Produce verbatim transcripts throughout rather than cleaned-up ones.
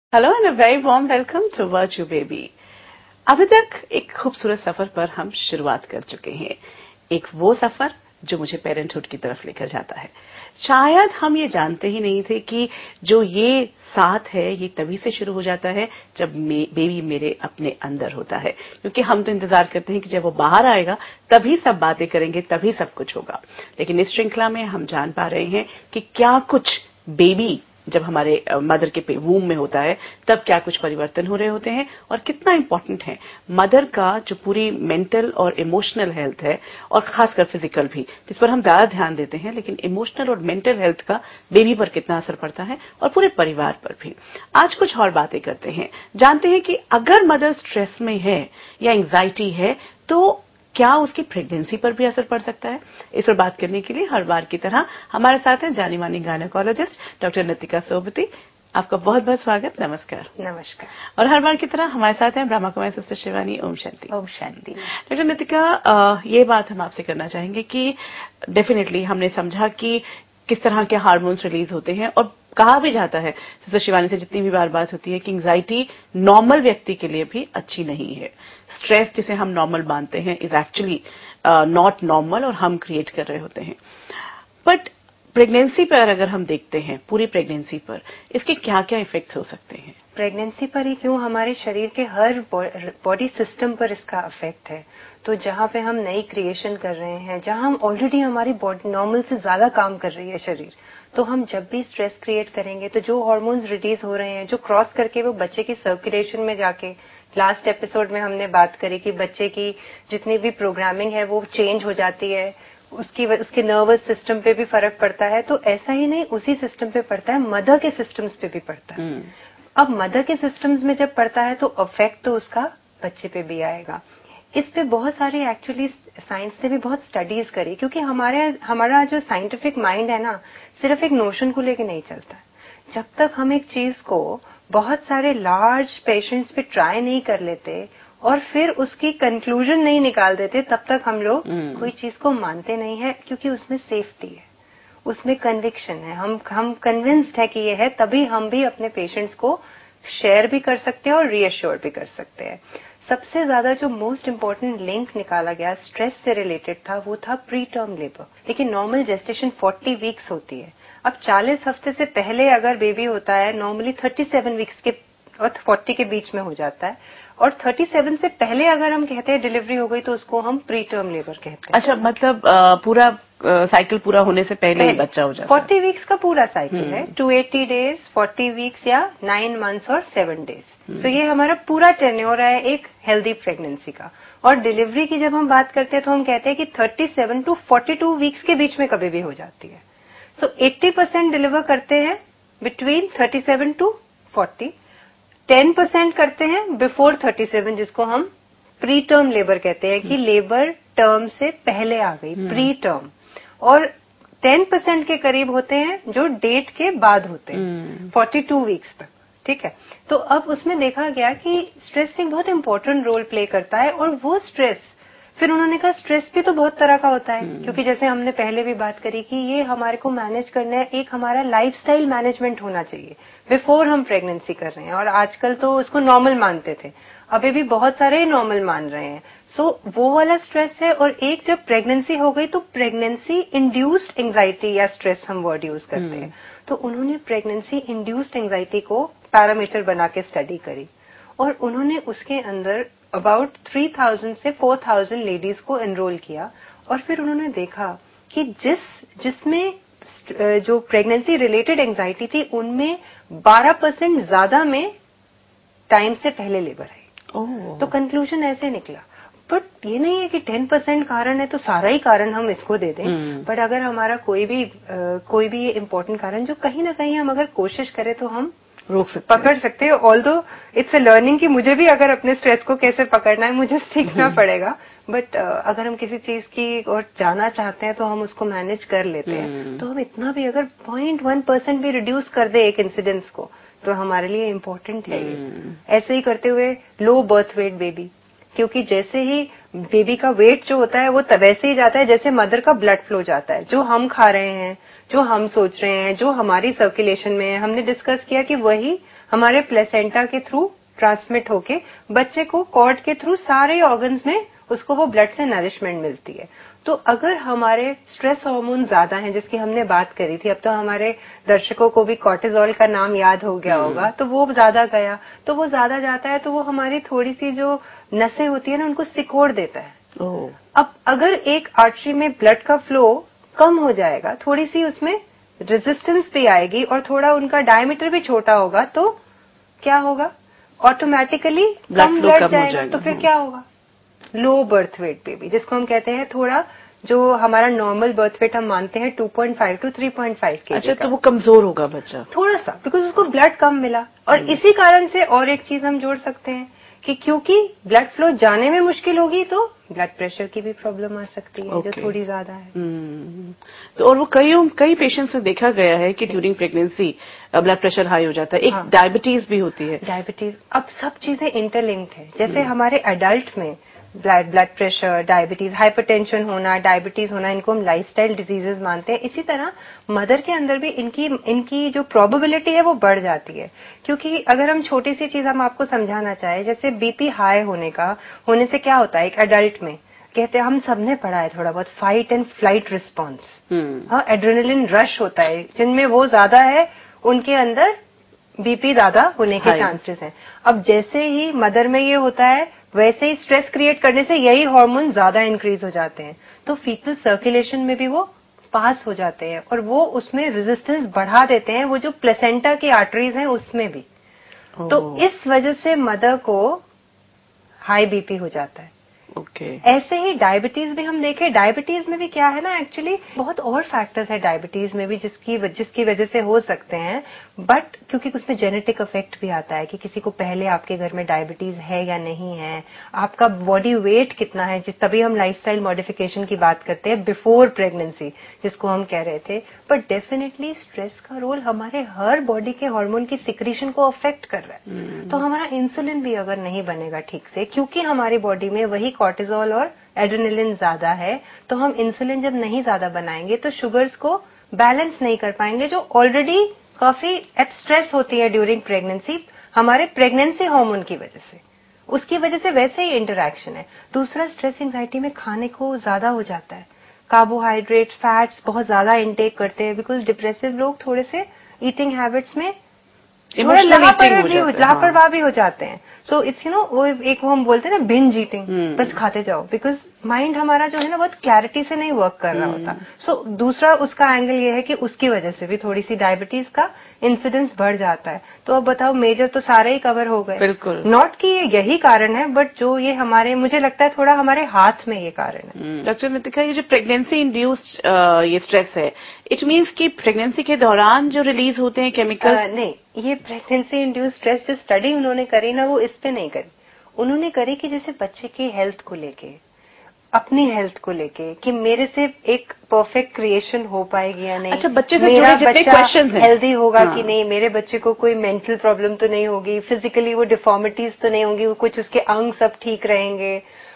Hello and a very warm welcome to virtue baby. अभी तक एक खूबसूरत सफर पर हम शुरुआत कर चुके हैं। एक वो सफर जो मुझे पेरेंटहुड की तरफ लेकर जाता है। शायद हम ये जानते ही नहीं थे कि जो ये साथ है ये तभी से शुरू हो जाता है जब मे, बेबी मेरे अपने अंदर होता है, क्योंकि हम तो इंतजार करते हैं कि जब वो बाहर आएगा तभी सब बातें करेंगे, तभी सब कुछ होगा। लेकिन इस श्रृंखला में हम जान पा रहे हैं कि क्या कुछ बेबी जब हमारे मदर के वूम में होता है तब क्या कुछ परिवर्तन हो रहे होते हैं और कितना इंपॉर्टेंट है मदर का जो पूरी मेंटल और इमोशनल हेल्थ है, और खासकर फिजिकल भी, जिस पर हम ज्यादा ध्यान देते हैं, लेकिन इमोशनल और मेंटल हेल्थ का बेबी पर कितना असर पड़ता है और पूरे परिवार पर भी। आज कुछ और बातें करते हैं, जानते हैं कि अगर मदर स्ट्रेस में है या एंजाइटी है तो क्या उसकी प्रेगनेंसी पर भी असर पड़ सकता है। इस पर बात करने के लिए हर बार की तरह हमारे साथ हैं जानी मानी गायनेकोलॉजिस्ट डॉक्टर नितिका सोबती। आपका बहुत बहुत स्वागत। नमस्कार। नमस्कार। और हर बार की तरह हमारे साथ हैं ब्रह्मा कुमारी सिस्टर शिवानी। ओम शांति। ओम शांति। डॉक्टर नितिका, ये बात हम आपसे करना चाहेंगे कि डेफिनेटली हमने समझा कि किस तरह के हार्मोन्स रिलीज होते हैं, और कहा भी जाता है सिस्टर शिवानी से जितनी भी बार बात होती है कि एंजाइटी नॉर्मल व्यक्ति के लिए भी अच्छी नहीं है। स्ट्रेस जिसे हम नॉर्मल मानते हैं इज एक्चुअली नॉट नॉर्मल और हम क्रिएट कर रहे होते हैं। बट प्रेगनेंसी पर अगर हम देखते हैं, पूरी प्रेगनेंसी पर इसके क्या क्या इफेक्ट्स हो सकते हैं? प्रेगनेंसी पर ही क्यों, हमारे शरीर के हर बॉडी सिस्टम पर इसका इफेक्ट है। तो जहां पे हम नई क्रिएशन कर रहे हैं, जहां हम ऑलरेडी हमारी बॉडी नॉर्मल से ज्यादा काम कर रही है शरीर, तो हम जब भी स्ट्रेस क्रिएट करेंगे तो जो हार्मोन्स रिलीज हो रहे हैं, जो क्रॉस करके वो बच्चे की सर्कुलेशन में जाके, लास्ट एपिसोड में हमने बात करी कि बच्चे की जितनी भी प्रोग्रामिंग है वो चेंज हो जाती है, उसकी उसके नर्वस सिस्टम पे भी फर्क पड़ता है। तो ऐसा ही नहीं उसी सिस्टम पे पड़ता है, मदर के सिस्टम्स पे भी पड़ता है। hmm. अब मदर के सिस्टम्स में जब पड़ता है तो अफेक्ट तो उसका बच्चे पे भी आएगा। इस पे बहुत सारे एक्चुअली साइंस ने भी बहुत स्टडीज करी, क्योंकि हमारे हमारा जो साइंटिफिक माइंड है ना, सिर्फ एक नोशन को लेके नहीं चलता। जब तक हम एक चीज को बहुत सारे लार्ज पेशेंट्स पे ट्राई नहीं कर लेते और फिर उसकी कंक्लूजन नहीं निकाल देते, तब तक हम लोग hmm. कोई चीज को मानते नहीं है, क्योंकि उसमें सेफ्टी है, उसमें कन्विक्शन है, हम हम कन्विंस्ड है कि ये है, तभी हम भी अपने पेशेंट्स को शेयर भी कर सकते हैं और रीअश्योर भी कर सकते हैं। सबसे ज्यादा जो मोस्ट इम्पोर्टेंट लिंक निकाला गया स्ट्रेस से रिलेटेड था, वो था प्री टर्म लेबर। लेकिन नॉर्मल जेस्टेशन चालीस वीक्स होती है। अब चालीस हफ्ते से पहले अगर बेबी होता है, नॉर्मली सैंतीस वीक्स के और चालीस के बीच में हो जाता है, और सैंतीस से पहले अगर हम कहते हैं डिलीवरी हो गई तो उसको हम प्री टर्म लेबर कहते हैं। अच्छा, मतलब आ, पूरा साइकिल पूरा होने से पहले, पहले ही बच्चा हो जाता है। चालीस वीक्स का पूरा साइकिल है, दो सौ अस्सी डेज, चालीस वीक्स या नौ मंथ्स और सात डेज। तो ये हमारा पूरा टेन्योर है एक हेल्दी प्रेगनेंसी का। और डिलीवरी की जब हम बात करते हैं तो हम कहते हैं कि सैंतीस टू बयालीस वीक्स के बीच में कभी भी हो जाती है। सो so, अस्सी परसेंट डिलीवर करते हैं बिटवीन सैंतीस टू चालीस, दस परसेंट करते हैं बिफोर सैंतीस, जिसको हम प्री टर्म लेबर कहते हैं, कि लेबर टर्म से पहले आ गई, प्री टर्म। और दस परसेंट के करीब होते हैं जो डेट के बाद होते हैं, बयालीस वीक्स तक। ठीक है, तो अब उसमें देखा गया कि स्ट्रेस एक बहुत इंपॉर्टेंट रोल प्ले करता है। और वो स्ट्रेस, फिर उन्होंने कहा स्ट्रेस भी तो बहुत तरह का होता है, hmm. क्योंकि जैसे हमने पहले भी बात करी कि ये हमारे को मैनेज करना है, एक हमारा लाइफस्टाइल मैनेजमेंट होना चाहिए बिफोर हम प्रेगनेंसी कर रहे हैं। और आजकल तो उसको नॉर्मल मानते थे, अभी भी बहुत सारे नॉर्मल मान रहे हैं। सो so, वो वाला स्ट्रेस है। और एक जब प्रेगनेंसी हो गई तो प्रेगनेंसी इंड्यूस्ड एंजाइटी या स्ट्रेस हम वर्ड यूज करते हैं, hmm. तो उन्होंने प्रेगनेंसी इंड्यूस्ड एंजाइटी को पैरामीटर बना के स्टडी करी, और उन्होंने उसके अंदर अबाउट तीन हज़ार से चार हज़ार लेडीज को एनरोल किया। और फिर उन्होंने देखा कि जिस जिसमें जो प्रेगनेंसी रिलेटेड एंजाइटी थी, उनमें बारह परसेंट ज्यादा में टाइम से पहले लेबर आई। oh. तो कंक्लूजन ऐसे निकला। बट ये नहीं है कि दस परसेंट कारण है तो सारा ही कारण हम इसको दे दें। hmm. बट अगर हमारा कोई भी uh, कोई भी इम्पोर्टेंट कारण जो कहीं ना कहीं हम अगर कोशिश करें तो हम रोक सकते पकड़ सकते हैं। ऑल्दो इट्स अ लर्निंग कि मुझे भी अगर अपने स्ट्रेस को कैसे पकड़ना है मुझे सीखना पड़ेगा। बट uh, अगर हम किसी चीज की और जाना चाहते हैं तो हम उसको मैनेज कर लेते हैं। hmm. तो हम इतना भी अगर पॉइंट वन परसेंट भी रिड्यूस कर दे एक इंसिडेंस को, तो हमारे लिए इम्पोर्टेंट है। hmm. ऐसे ही करते हुए लो बर्थ वेट बेबी, क्योंकि जैसे ही बेबी का वेट जो होता है वो वैसे ही जाता है जैसे मदर का ब्लड फ्लो जाता है। जो हम खा रहे हैं, जो हम सोच रहे हैं, जो हमारी सर्कुलेशन में है, हमने डिस्कस किया कि वही हमारे प्लेसेंटा के थ्रू ट्रांसमिट होके बच्चे को कॉर्ड के थ्रू सारे ऑर्गन्स में उसको वो ब्लड से नरिशमेंट मिलती है। तो अगर हमारे स्ट्रेस हार्मोन ज्यादा हैं, जिसकी हमने बात करी थी, अब तो हमारे दर्शकों को भी कॉर्टिसोल का नाम याद हो गया होगा, तो वो ज्यादा गया, तो वो ज्यादा जाता है तो वो हमारी थोड़ी सी जो नसें होती है ना उनको सिकोड़ देता है। ओह। अब अगर एक आर्टरी में ब्लड का फ्लो कम हो जाएगा, थोड़ी सी उसमें रेजिस्टेंस भी आएगी और थोड़ा उनका डायमीटर भी छोटा होगा, तो क्या होगा, ऑटोमेटिकली कम ब्लड जाएगा। तो फिर क्या होगा, लो बर्थ वेट बेबी, जिसको हम कहते हैं थोड़ा जो हमारा नॉर्मल बर्थ वेट हम मानते हैं two point five to three point five के। अच्छा, तो वो कमजोर होगा बच्चा थोड़ा सा, बिकॉज उसको ब्लड कम मिला। और इसी कारण से और एक चीज हम जोड़ सकते हैं कि क्योंकि ब्लड फ्लो जाने में मुश्किल होगी तो ब्लड प्रेशर की भी प्रॉब्लम आ सकती है, okay. जो थोड़ी ज्यादा है। hmm. तो और वो कई कई पेशेंट्स में देखा गया है कि during pregnancy blood pressure high हो जाता है। एक हाँ. डायबिटीज भी होती है। डायबिटीज, अब सब चीजें इंटरलिंक्ड है। जैसे hmm. हमारे एडल्ट में blood blood pressure, diabetes, hypertension होना, डायबिटीज होना, इनको हम लाइफस्टाइल डिजीजेस मानते हैं। इसी तरह मदर के अंदर भी इनकी इनकी जो प्रोबेबिलिटी है वो बढ़ जाती है। क्योंकि अगर हम छोटी सी चीज हम आपको समझाना चाहें, जैसे बीपी हाई होने का होने से क्या होता है एक एडल्ट में, कहते हैं, हम सबने पढ़ा है थोड़ा बहुत, फाइट एंड फ्लाइट रिस्पॉन्स। हाँ, एड्रेनलिन रश होता है, जिनमें वो ज्यादा है उनके अंदर बीपी ज्यादा होने के चांसेस हैं। अब जैसे ही मदर में ये होता है, वैसे ही स्ट्रेस क्रिएट करने से यही हार्मोन ज्यादा इंक्रीज हो जाते हैं, तो फीटल सर्कुलेशन में भी वो पास हो जाते हैं और वो उसमें रेजिस्टेंस बढ़ा देते हैं, वो जो प्लेसेंटा की आर्टरीज हैं उसमें भी। तो इस वजह से मदर को हाई बीपी हो जाता है। Okay okay. ऐसे ही डायबिटीज भी हम देखें, डायबिटीज में भी क्या है ना, एक्चुअली बहुत और फैक्टर्स है डायबिटीज में भी जिसकी जिसकी वजह से हो सकते हैं, बट क्योंकि उसमें जेनेटिक इफेक्ट भी आता है कि किसी को पहले आपके घर में डायबिटीज है या नहीं है, आपका बॉडी वेट कितना है, जिस तभी हम लाइफस्टाइल मॉडिफिकेशन की बात करते हैं बिफोर प्रेगनेंसी, जिसको हम कह रहे थे। बट डेफिनेटली स्ट्रेस का रोल हमारे हर बॉडी के हार्मोन की सिक्रीशन को अफेक्ट कर रहा है। hmm. तो हमारा इंसुलिन भी अगर नहीं बनेगा ठीक से, क्योंकि हमारी बॉडी में वही कॉर्टिसोल और एड्रेनलिन ज्यादा है, तो हम इंसुलिन जब नहीं ज्यादा बनाएंगे तो शुगर्स को बैलेंस नहीं कर पाएंगे, जो ऑलरेडी काफी एट स्ट्रेस होती है ड्यूरिंग प्रेगनेंसी हमारे प्रेगनेंसी हार्मोन की वजह से। उसकी वजह से वैसे ही इंटरैक्शन है। दूसरा, स्ट्रेस एंजाइटी में खाने को ज्यादा हो जाता है, कार्बोहाइड्रेट, फैट्स बहुत ज्यादा इंटेक करते हैं, बिकॉज डिप्रेसिव लोग थोड़े से ईटिंग हैबिट्स में थोड़े लापरवाह भी हो जाते हैं। सो इट्स यू नो वो एक वो हम बोलते हैं ना बिंज ईटिंग, hmm. बस खाते जाओ, बिकॉज माइंड हमारा जो है ना बहुत क्लैरिटी से नहीं वर्क कर रहा hmm. होता। सो so, दूसरा उसका एंगल ये है कि उसकी वजह से भी थोड़ी सी डायबिटीज का इंसिडेंस बढ़ जाता है। तो अब बताओ, मेजर तो सारे ही कवर हो गए, बिल्कुल नॉट कि ये यही कारण है, बट जो ये हमारे, मुझे लगता है थोड़ा हमारे हाथ में ये कारण है। डॉक्टर नितिका, ये जो प्रेगनेंसी इंड्यूस्ड ये स्ट्रेस है, इट मीन्स कि प्रेगनेंसी के दौरान जो रिलीज होते हैं केमिकल? uh, नहीं, ये प्रेगनेंसी इंड्यूस्ड स्ट्रेस जो स्टडी उन्होंने करी ना, वो इस पे नहीं करी। उन्होंने करी कि जैसे बच्चे की हेल्थ को लेके, अपनी हेल्थ को लेके, कि मेरे से एक परफेक्ट क्रिएशन हो पाएगी या नहीं। अच्छा, बच्चे से जुड़े जितने क्वेश्चंस हैं, हेल्दी होगा हाँ. कि नहीं, मेरे बच्चे को कोई मेंटल प्रॉब्लम तो नहीं होगी, फिजिकली वो डिफॉर्मिटीज तो नहीं होंगी, वो कुछ उसके अंग सब ठीक रहेंगे।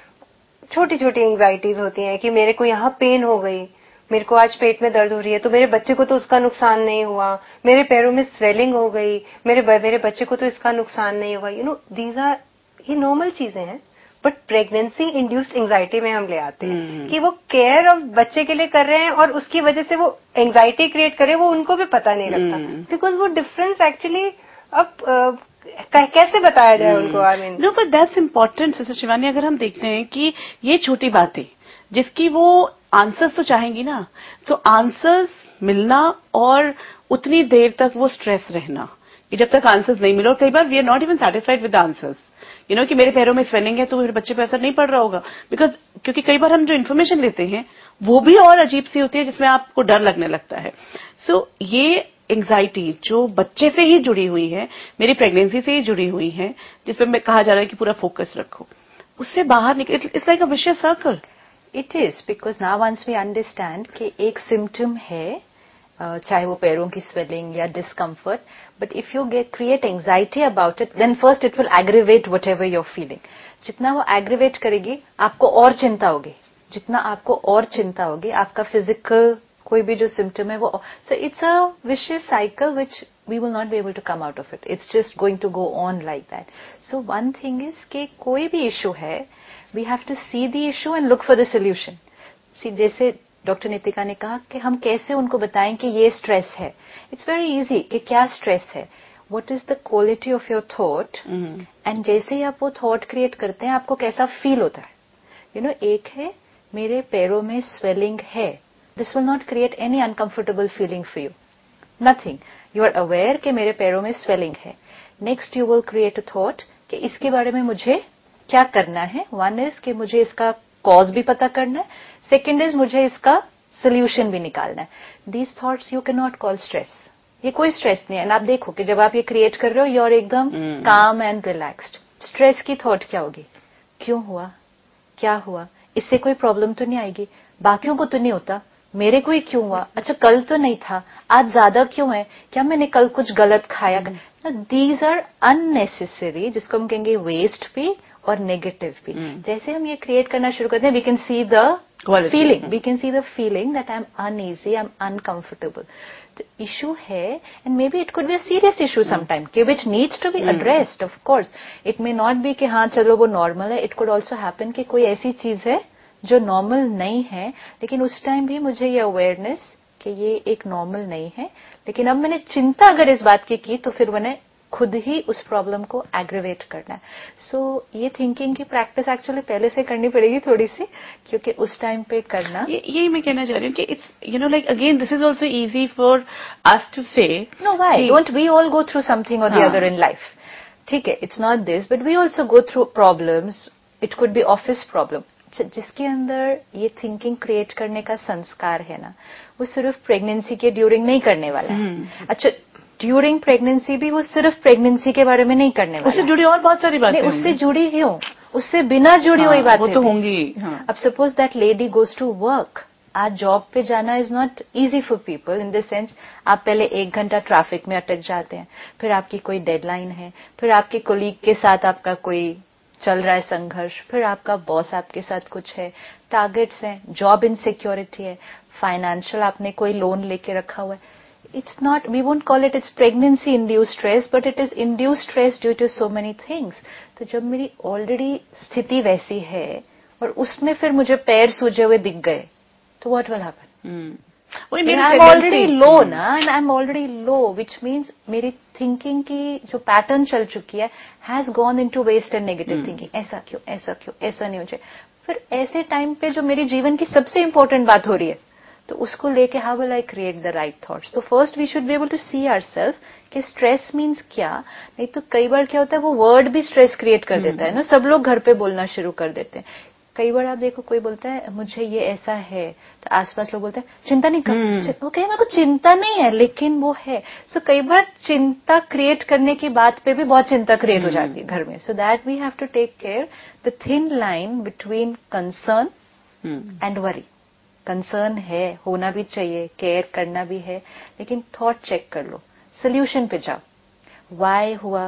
छोटी छोटी एंग्जाइटीज होती हैं कि मेरे को यहाँ पेन हो गई, मेरे को आज पेट में दर्द हो रही है, तो मेरे बच्चे को तो उसका नुकसान नहीं हुआ, मेरे पैरों में स्वेलिंग हो गई, मेरे मेरे बच्चे को तो इसका नुकसान नहीं हुआ। यू नो, दीज आर, ये नॉर्मल चीजें हैं, बट प्रेगनेंसी इंड्यूस्ड एंग्जाइटी में हम ले आते हैं hmm. कि वो केयर ऑफ बच्चे के लिए कर रहे हैं और उसकी वजह से वो एंग्जाइटी क्रिएट करे, वो उनको भी पता नहीं लगता, बिकॉज hmm. वो डिफरेंस एक्चुअली अब uh, कैसे बताया जाए hmm. उनको। I mean no, but that's important sister Shivani. अगर हम देखते हैं कि ये छोटी बातें जिसकी वो आंसर्स तो चाहेंगी ना, तो आंसर्स मिलना और उतनी देर तक वो स्ट्रेस रहना कि जब तक आंसर्स नहीं मिले, और कई बार we are not even satisfied with answers, you know कि मेरे पैरों में स्वेलिंग है तो मेरे बच्चे पे असर नहीं पड़ रहा होगा, बिकॉज क्योंकि कई बार हम जो इन्फॉर्मेशन लेते हैं वो भी और अजीब सी होती है जिसमें आपको डर लगने लगता है। सो so, ये एंग्जाइटी जो बच्चे से ही जुड़ी हुई है, मेरी प्रेगनेंसी से ही जुड़ी हुई है, जिसपे मैं कहा जा रहा है कि पूरा फोकस रखो, उससे बाहर निकल, it's like a vicious circle. It is, because now once we understand कि एक सिम्टम है, Uh, चाहे वो पैरों की स्वेलिंग या discomfort, but if you get create anxiety about it, then first it will aggravate whatever your feeling. जितना वो एग्रीवेट करेगी, आपको और चिंता होगी, जितना आपको और चिंता होगी, आपका फिजिकल कोई भी जो सिम्टम है वो, so it's a vicious cycle which we will not be able to come out of it. It's just going to go on like that. So one thing is कि कोई भी issue है, we have to see the issue and look for the solution. See, जैसे doctor Nitika ने कहा कि हम कैसे उनको बताएं कि ये स्ट्रेस है. It's very easy कि क्या स्ट्रेस है. What is the quality of your thought? Mm-hmm. And जैसे ही आप वो thought create करते हैं, आपको कैसा feel होता है. You know, एक है मेरे पैरों में swelling है. This will not create any uncomfortable feeling for you. Nothing. You are aware कि मेरे पैरों में swelling है. Next you will create a thought कि इसके बारे में मुझे क्या करना है. One is कि मुझे इसका cause भी पता करना है. Second is मुझे इसका solution भी निकालना है. These thoughts you cannot call stress. ये कोई stress नहीं है. आप देखो कि जब आप ये create कर रहे हो, you are एकदम hmm. calm and relaxed. Stress की thought क्या होगी? क्यों हुआ? क्या हुआ? इससे कोई problem तो नहीं आएगी. बाकियों को तो नहीं होता. मेरे को ही क्यों हुआ? अच्छा, कल तो नहीं था, आज ज्यादा क्यों है? क्या मैंने कल कुछ गलत खाया? दीज आर अननेसेसरी, जिसको हम कहेंगे वेस्ट भी और नेगेटिव भी. hmm. जैसे हम ये क्रिएट करना शुरू करते हैं, we can see the feeling, we can see the feeling that I am uneasy, I am uncomfortable. तो इशू है, and maybe it could be a serious issue sometime कि which needs to be addressed. Of course it may not be कि हाँ चलो वो normal है. It could also happen कि कोई ऐसी चीज है जो नॉर्मल नहीं है, लेकिन उस टाइम भी मुझे ये अवेयरनेस कि ये एक नॉर्मल नहीं है. लेकिन अब मैंने चिंता अगर इस बात की की तो फिर मैंने खुद ही उस प्रॉब्लम को एग्रीवेट करना है. सो so, ये थिंकिंग की प्रैक्टिस एक्चुअली पहले से करनी पड़ेगी थोड़ी सी, क्योंकि उस टाइम पे करना. यही मैं कहना चाह रही हूँ कि it's you know like again this is also easy for us to say no why don't we all go through something और द अदर इन लाइफ. ठीक है, it's not this, but we also go through problems. It could be office problem. जिसके अंदर ये thinking create करने का संस्कार है ना, वो सिर्फ प्रेगनेंसी के ड्यूरिंग नहीं करने वाला है. hmm. अच्छा, ड्यूरिंग प्रेगनेंसी भी वो सिर्फ प्रेगनेंसी के बारे में नहीं करने वाला. उससे जुड़ी और बहुत सारी बातें. उससे जुड़ी क्यों? उससे बिना जुड़ी हुई बातें वो तो होंगी. हाँ. अब suppose that lady goes to work. आज जॉब पे जाना is not easy for people in the sense आप पहले एक घंटा ट्रैफिक में अटक जाते हैं, फिर आपकी कोई डेडलाइन है, फिर आपके कोलीग के साथ आपका कोई चल रहा है संघर्ष, फिर आपका बॉस आपके साथ कुछ है, टारगेट्स हैं, जॉब इनसिक्योरिटी है, फाइनेंशियल आपने कोई लोन लेके रखा हुआ है. It's not, we won't call it it's pregnancy induced stress, but it is induced stress due to so many things. तो जब मेरी ऑलरेडी स्थिति वैसी है और उसमें फिर मुझे पैर सूजे हुए दिख गए, तो what will happen? I'm already low ना, and I'm already low, which means मेरी thinking की जो पैटर्न चल चुकी है has gone into waste and negative hmm. thinking. ऐसा क्यों, ऐसा क्यों, ऐसा नहीं हो जाए. फिर ऐसे टाइम पे जो मेरी जीवन की सबसे इम्पोर्टेंट बात हो रही है, तो उसको लेके how will I create the right thoughts? तो first we should be able to see ourselves कि stress means क्या. नहीं तो कई बार क्या होता है, वो वर्ड भी स्ट्रेस क्रिएट कर hmm. देता है ना. सब लोग घर पे बोलना शुरू कर देते हैं. कई बार आप देखो कोई बोलता है मुझे ये ऐसा है, तो आसपास लोग बोलते हैं चिंता नहीं कर. hmm. वो कहे मेरे को चिंता नहीं है, लेकिन वो है. सो so, कई बार चिंता क्रिएट करने की बात पे भी बहुत चिंता क्रिएट hmm. हो जाती है घर में. So that we have to take care the thin line between concern and worry. Concern है, होना भी चाहिए, केयर करना भी है, लेकिन थॉट चेक कर लो, सोल्यूशन पे जाओ. व्हाई हुआ,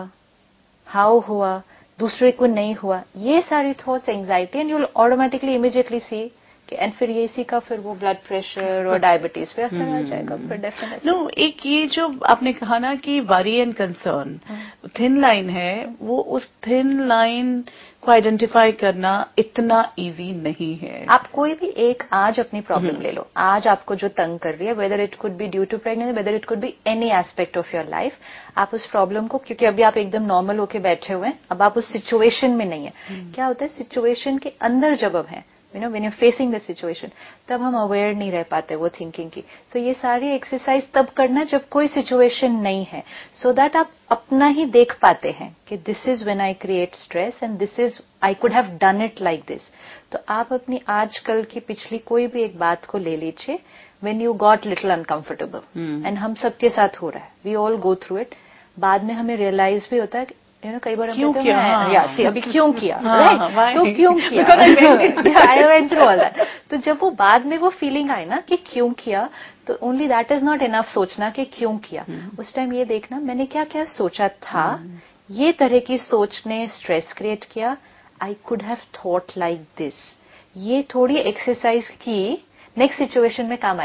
हाउ हुआ, दूसरे को नहीं हुआ, ये सारी thoughts anxiety, and you will automatically immediately see कि एंड फिर ये इसी का फिर वो ब्लड प्रेशर और डायबिटीज पे असर आ जाएगा फिर डेफिनेटली. नो, एक ये जो आपने कहा ना कि worry and concern thin line है, वो उस थिन लाइन को आइडेंटिफाई करना इतना इजी नहीं है. आप कोई भी एक आज अपनी प्रॉब्लम ले लो, आज आपको जो तंग कर रही है, whether it could be due to pregnancy, whether it could be any aspect of your life, आप उस प्रॉब्लम को, क्योंकि अभी आप एकदम नॉर्मल होके बैठे हुए हैं, अब आप उस सिचुएशन में नहीं है. hmm. क्या होता है सिचुएशन के अंदर जब हम हैं, you know when you facing the situation, तब हम अवेयर नहीं रह पाते वो थिंकिंग की. सो so, ये सारी एक्सरसाइज तब करना जब कोई सिचुएशन नहीं है, सो so दैट आप अपना ही देख पाते हैं कि this is when I create stress and this is I could have done it like this. तो आप अपनी आजकल की पिछली कोई भी एक बात को ले लीजिए, when you got little uncomfortable, and हम सबके साथ हो रहा है, we all go through it. बाद में हमें रियलाइज भी होता है कि यू नो कई बार हम कहते हैं हाँ, या सी अभी क्यों किया, राइट, तो क्यों किया, I went through all that. तो जब वो बाद में वो फीलिंग आई ना कि क्यों किया, तो only that is not enough सोचना कि क्यों किया. hmm. उस टाइम ये देखना मैंने क्या क्या सोचा था, hmm. ये तरह की सोच ने स्ट्रेस क्रिएट किया, I could have thought like this. ये थोड़ी एक्सरसाइज की नेक्स्ट सिचुएशन में काम आएगी.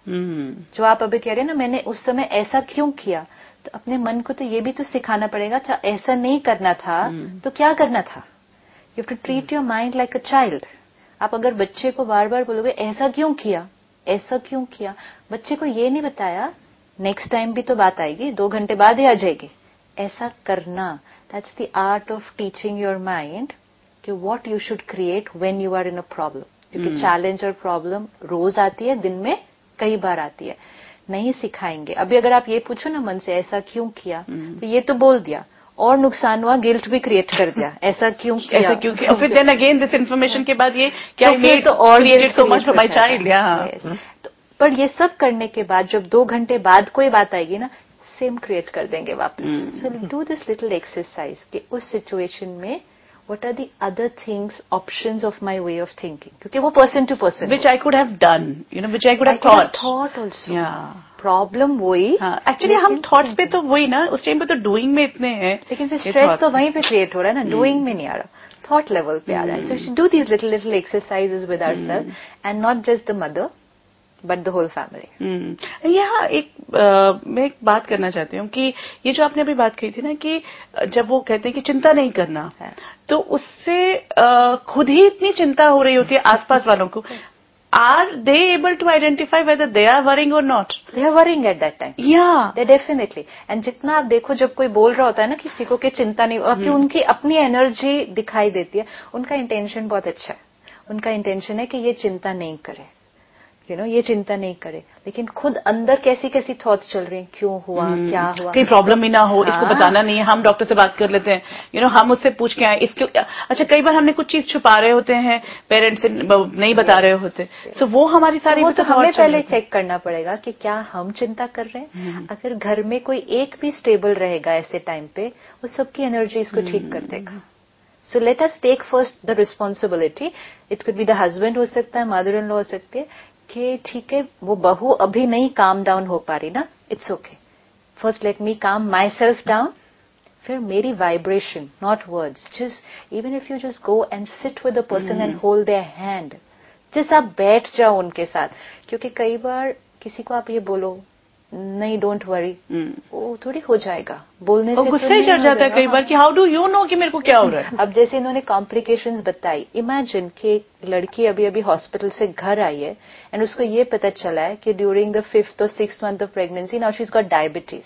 जो आप अभी कह रहे हैं ना, मैंने उस समय ऐसा क्यों किया, तो अपने मन को तो ये भी तो सिखाना पड़ेगा, अच्छा ऐसा नहीं करना था तो क्या करना था. You have to treat your mind like a child. आप अगर बच्चे को बार बार बोलोगे ऐसा क्यों किया, ऐसा क्यों किया, बच्चे को ये नहीं बताया नेक्स्ट टाइम भी तो बात आएगी, दो घंटे बाद ही आ जाएगी. ऐसा करना, that's the art of teaching your mind कि what you should create when you are in a problem. क्योंकि चैलेंज और प्रॉब्लम रोज आती है, दिन में कई बार आती है. नहीं सिखाएंगे. अभी अगर आप ये पूछो ना मन से ऐसा क्यों किया, तो ये तो बोल दिया और नुकसान हुआ, गिल्ट भी क्रिएट कर दिया, ऐसा क्यों किया, ऐसा क्यों किया. फिर देन अगेन दिस इन्फॉर्मेशन के बाद ये क्या तो, तो और created so much for my child. पर ये सब करने के बाद जब दो घंटे बाद कोई बात आएगी ना, सेम क्रिएट कर देंगे वापस. So do this little exercise कि उस सिचुएशन में what are the other things, options of my way of thinking, क्योंकि वो person to person, which I could have done, you know, which I could have I thought. could have thought also. Yeah. Problem वही. हाँ, actually हम thoughts पे तो वही ना, उस टाइम पे तो doing में इतने हैं. लेकिन फिर stress तो वहीं पे create हो रहा है ना, doing में नहीं आ रहा, thought level पे आ रहा है. So we should do these little little exercises with ourselves and not just the mother, but the whole family. हम्म. यहाँ एक आ, मैं एक बात करना चाहती हूँ कि ये जो आपने अभी बात कही थी ना कि जब वो कहते हैं कि चिंता नहीं करना, तो उससे आ, खुद ही इतनी चिंता हो रही होती है आसपास वालों को. Are they able to identify whether they are worrying or not? They are worrying at that time. Yeah. They definitely. And जितना आप देखो जब कोई बोल रहा होता है ना किसी को कि चिंता नहीं, आपकी उनकी अपनी एनर्जी दिखाई देती है. उनका इंटेंशन बहुत अच्छा है. उनका इंटेंशन है कि ये चिंता नहीं करे, यू नो, ये चिंता नहीं करे, लेकिन खुद अंदर कैसी कैसी थॉट्स चल रही हैं, क्यों हुआ, hmm. क्या हुआ, कहीं प्रॉब्लम ही ना हो. हाँ? इसको बताना नहीं है, हम डॉक्टर से बात कर लेते हैं, यू नो, हम उससे पूछ के आए इसके. अच्छा, कई बार हमने कुछ चीज छुपा रहे होते हैं, पेरेंट्स से नहीं बता yes. रहे होते, सो yes. so, वो हमारी सारी तो, वो तो हमें पहले चेक करना पड़ेगा कि क्या हम चिंता कर रहे हैं. hmm. अगर घर में कोई एक भी स्टेबल रहेगा ऐसे टाइम पे, वो सबकी एनर्जी इसको hmm. ठीक कर देगा. So let us take first the responsibility. It could be the husband हो सकता है, mother in law हो सकती है, कि ठीक है वो बहू अभी नहीं काम डाउन हो पा रही ना, it's okay, first let me calm myself down. फिर मेरी vibration, not words, just even if you just go and sit with the person and hold their hand, just आप बैठ जाओ उनके साथ. क्योंकि कई बार किसी को आप ये बोलो नहीं डोंट वरी, वो थोड़ी हो जाएगा बोलने से, गुस्सा ही चढ़ जाता है कई बार कि हाउ डू यू नो कि मेरे को क्या हो रहा है. अब जैसे इन्होंने कॉम्प्लिकेशंस बताई, इमेजिन कि लड़की अभी अभी हॉस्पिटल से घर आई है एंड उसको ये पता चला है कि ड्यूरिंग द फिफ्थ और sixth month of pregnancy now she is got diabetes.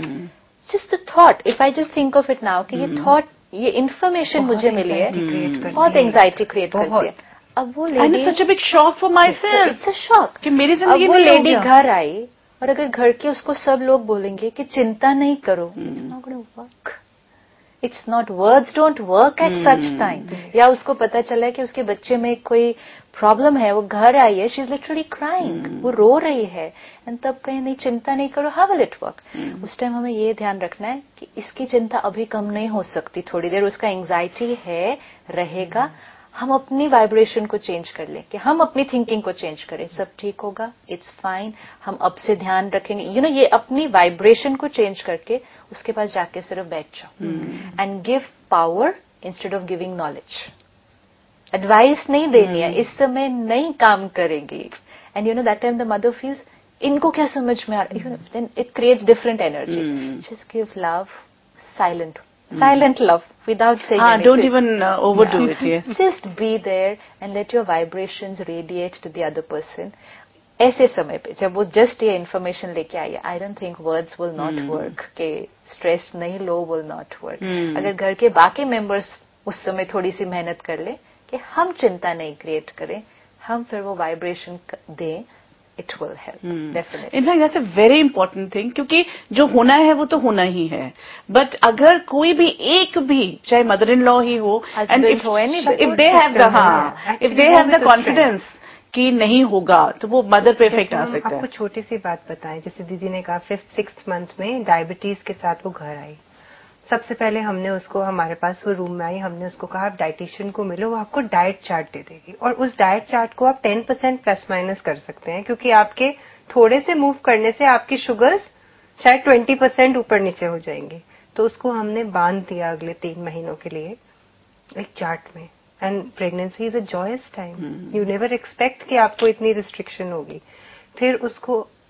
Just the thought, if I just think of it now कि ये थॉट, ये इन्फॉर्मेशन मुझे मिली है, बहुत एंग्जाइटी क्रिएट करती है. अब वो lady, such a big shock for myself, it's a shock कि मेरी जिंदगी में. अब वो लेडी घर आई और अगर घर के उसको सब लोग बोलेंगे कि चिंता नहीं करो, it's not going to work. It's not, words don't work at such time. या उसको पता चला है कि उसके बच्चे में कोई प्रॉब्लम है, वो घर आई है, शी इज लिटरली क्राइंग, वो रो रही है, एंड तब कहीं नहीं चिंता नहीं करो, हाउ विल इट वर्क. उस टाइम हमें ये ध्यान रखना है कि इसकी चिंता अभी कम नहीं हो सकती, थोड़ी देर उसका एंग्जाइटी है, रहेगा. हम अपनी वाइब्रेशन को चेंज कर लें, कि हम अपनी थिंकिंग को चेंज करें, सब ठीक होगा, इट्स फाइन, हम अब से ध्यान रखेंगे, यू नो, ये अपनी वाइब्रेशन को चेंज करके उसके पास जाके सिर्फ बैठ जाओ and give power instead of giving knowledge. Advice नहीं देनी है, इस समय नहीं काम करेगी. And you know that time the mother feels इनको क्या समझ में आ रहा है, then it creates different energy. Just give love, silent silent love without saying ah, anything. Don't even uh, overdo it. Yes. Just be there and let your vibrations radiate to the other person. ऐसे समय पे जब वो just ये information लेके आई है, I don't think words will not work, के स्ट्रेस नहीं लो विल नॉट वर्क. अगर घर के बाकी मेंबर्स उस समय थोड़ी सी मेहनत कर ले कि हम चिंता नहीं क्रिएट करें, हम फिर वो वाइब्रेशन दें, it will help. hmm. Definitely. In fact, that's a very important thing, क्योंकि जो होना है वो तो होना ही है. बट अगर कोई भी एक भी, चाहे मदर इन लॉ ही हो, and if if they have the हाँ if they have the confidence कि नहीं होगा, तो वो मदर पे इफेक्ट आ सकता है. आपको छोटी सी बात बताएं, जैसे दीदी ने कहा फिफ्थ सिक्स्थ मंथ में डायबिटीज के साथ वो घर आई. सबसे पहले हमने उसको, हमारे पास वो रूम में आई, हमने उसको कहा आप डाइटिशियन को मिलो, वो आपको डाइट चार्ट दे देगी. और उस डाइट चार्ट को आप टेन परसेंट प्लस माइनस कर सकते हैं, क्योंकि आपके थोड़े से मूव करने से आपकी शुगर्स शायद ट्वेंटी परसेंट ऊपर नीचे हो जाएंगी. तो उसको हमने बांध दिया अगले तीन महीनों के लिए एक चार्ट में. And pregnancy is a joyous time, you never expect कि आपको इतनी रिस्ट्रिक्शन होगी. फिर उसको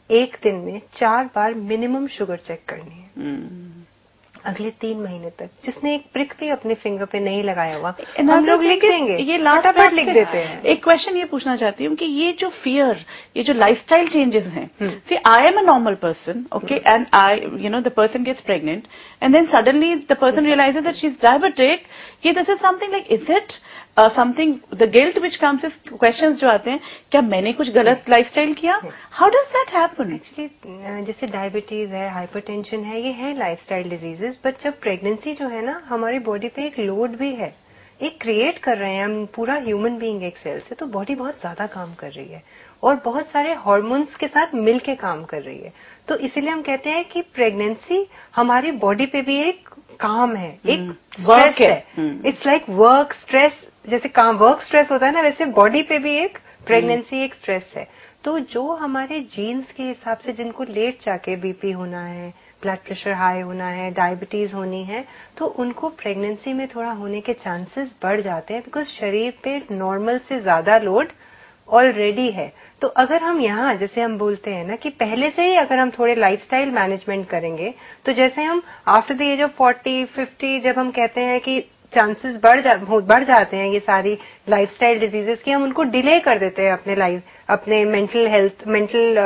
एक दिन में चार बार मिनिमम शुगर चेक करनी है hmm. अगले तीन महीने तक। जिसने एक प्रिक भी अपने फिंगर पे नहीं लगाया हुआ, हम लोग लिख देंगे, ये लास्ट फटाफट लिख देते हैं। एक क्वेश्चन ये पूछना चाहती हूँ कि ये जो फियर, ये जो लाइफस्टाइल चेंजेस हैं, see I am a normal person, okay, and I you know the person gets pregnant and then suddenly the person realises that she is diabetic, ये this is something like, is it something the guilt which comes, is question जो आते हैं, क्या मैंने कुछ गलत lifestyle किया? How does that happen? Actually जैसे डायबिटीज है, हाइपरटेंशन है, ये है लाइफस्टाइल डिजीजेस, बट जब प्रेगनेंसी जो है ना, हमारी बॉडी पे एक लोड भी है, एक क्रिएट कर रहे हैं हम, पूरा ह्यूमन बीइंग एक सेल से, तो बॉडी बहुत ज्यादा काम कर रही है और बहुत सारे हार्मोन्स के साथ मिलके काम कर रही है। तो इसीलिए हम कहते हैं कि प्रेगनेंसी हमारी बॉडी पे भी एक काम है, एक स्ट्रेस है। इट्स लाइक वर्क स्ट्रेस, जैसे काम वर्क स्ट्रेस होता है ना, वैसे बॉडी पे भी एक प्रेगनेंसी एक स्ट्रेस है। तो जो हमारे जीन्स के हिसाब से जिनको लेट जाके बीपी होना है, ब्लड प्रेशर हाई होना है, डायबिटीज होनी है, तो उनको प्रेगनेंसी में थोड़ा होने के चांसेस बढ़ जाते हैं, बिकॉज शरीर पे नॉर्मल से ज्यादा लोड ऑलरेडी है। तो अगर हम यहाँ, जैसे हम बोलते हैं ना कि पहले से ही अगर हम थोड़े लाइफस्टाइल मैनेजमेंट करेंगे, तो जैसे हम after the age of forty fifty जब हम कहते हैं कि चांसेस बढ़ जा, बढ़ जाते हैं ये सारी लाइफस्टाइल डिजीजेस की, हम उनको डिले कर देते हैं अपने लाइफ, अपने मेंटल हेल्थ, मेंटल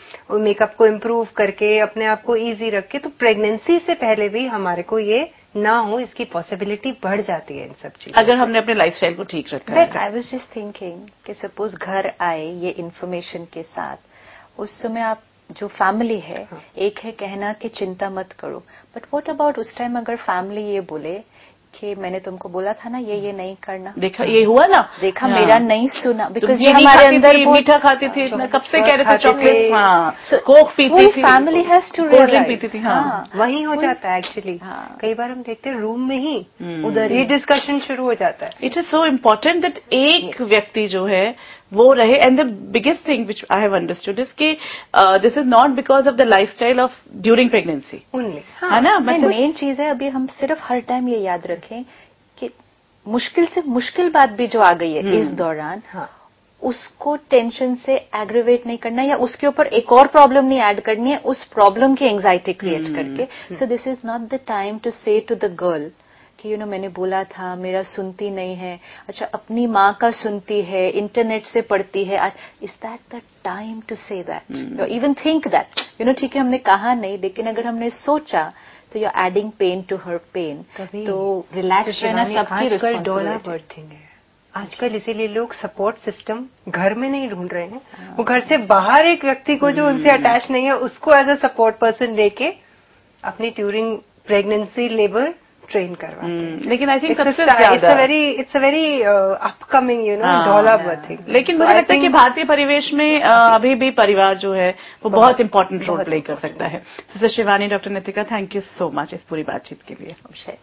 मेकअप को इम्प्रूव करके, अपने आप को इजी रख के। तो प्रेगनेंसी से पहले भी हमारे को ये ना हो, इसकी पॉसिबिलिटी बढ़ जाती है इन सब चीजों, अगर हमने अपने लाइफस्टाइल को ठीक रखा है। आई वाज जस्ट थिंकिंग कि सपोज घर आए ये इन्फॉर्मेशन के साथ, उस समय आप जो फैमिली है, हाँ. एक है कहना कि चिंता मत करो, बट व्हाट अबाउट उस टाइम अगर फैमिली ये बोले कि मैंने तुमको बोला था ना ये ये नहीं करना, देखा ये हुआ ना, देखा हाँ. मेरा नहीं सुना, बिकॉज ये हमारे अंदर मीठा खाती थी, इतना कब से कह रहे थे चॉकलेट, हाँ, कोक पीती थी, family has to cold drink पीती थी, हाँ, वही हो जाता है एक्चुअली। हाँ. कई बार हम देखते हैं रूम में ही उधर ये डिस्कशन शुरू हो जाता है। It is so important that एक व्यक्ति जो है वो रहे। And the biggest thing which I have understood is कि this is not because of the lifestyle of during pregnancy, है ना। मेन चीज है, अभी हम सिर्फ हर टाइम ये याद रखें कि मुश्किल से मुश्किल बात भी जो आ गई है इस दौरान, हाँ, उसको टेंशन से एग्रीवेट नहीं करना या उसके ऊपर एक और प्रॉब्लम नहीं ऐड करनी है, उस प्रॉब्लम की एंजाइटी क्रिएट करके। So this is not the time to say to the girl कि यू नो मैंने बोला था, मेरा सुनती नहीं है, अच्छा अपनी माँ का सुनती है, इंटरनेट से पढ़ती है, is that the time to say that, even think that, you know ठीक है हमने कहा नहीं, लेकिन अगर हमने सोचा तो you are adding pain to her pain. तो रिलैक्स रहना सबकी रिस्पांसिबिलिटी है आजकल, इसीलिए लोग सपोर्ट सिस्टम घर में नहीं ढूंढ रहे हैं, वो घर से बाहर एक व्यक्ति को जो उनसे अटैच नहीं है उसको एज अ सपोर्ट पर्सन लेके अपनी ड्यूरिंग प्रेगनेंसी लेबर ट्रेन करवाते हैं। लेकिन आई थिंक सबसे ज्यादा it's a very it's a very upcoming you know dollar thing. लेकिन मुझे लगता है कि भारतीय परिवेश में अभी भी परिवार जो है वो बहुत इंपॉर्टेंट रोल प्ले कर सकता है। Sister Shivani, doctor Nitika, thank you so much इस पूरी बातचीत के लिए।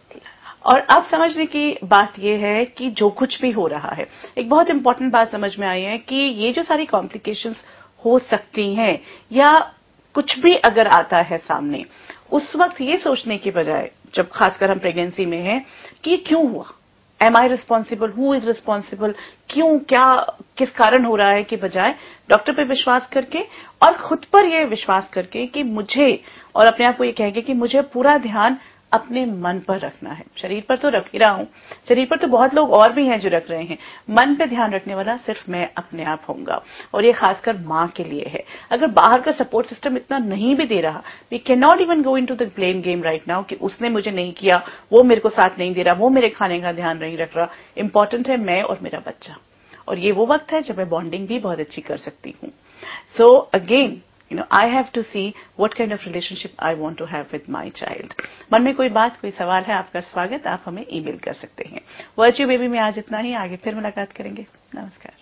और अब समझने की बात यह है कि जो कुछ भी हो रहा है, एक बहुत इंपॉर्टेंट बात समझ में आई है कि ये जो सारी कॉम्प्लिकेशंस हो सकती हैं या कुछ भी अगर आता है सामने, उस वक्त ये सोचने की बजाय, जब खासकर हम प्रेगनेंसी में हैं, कि क्यों हुआ, am I responsible, who is responsible, क्यों, क्या, किस कारण हो रहा है, कि बजाय डॉक्टर पे विश्वास करके और खुद पर यह विश्वास करके कि मुझे, और अपने आप को ये कहेंगे कि मुझे पूरा ध्यान अपने मन पर रखना है। शरीर पर तो रख ही रहा हूं, शरीर पर तो बहुत लोग और भी हैं जो रख रहे हैं, मन पे ध्यान रखने वाला सिर्फ मैं अपने आप होऊंगा। और ये खासकर मां के लिए है। अगर बाहर का सपोर्ट सिस्टम इतना नहीं भी दे रहा, we can not even go into the blame game right now कि उसने मुझे नहीं किया, वो मेरे को साथ नहीं दे रहा, वो मेरे खाने का ध्यान नहीं रख रहा। इंपॉर्टेंट है मैं और मेरा बच्चा, और ये वो वक्त है जब मैं बॉन्डिंग भी बहुत अच्छी कर सकती हूं। So again You know, I have to see what kind of relationship I want to have with my child. मन में कोई बात, कोई सवाल है, आपका स्वागत, आप हमें ईमेल कर सकते हैं। वर्च्यू बेबी में आज इतना ही, आगे फिर मुलाकात करेंगे। नमस्कार।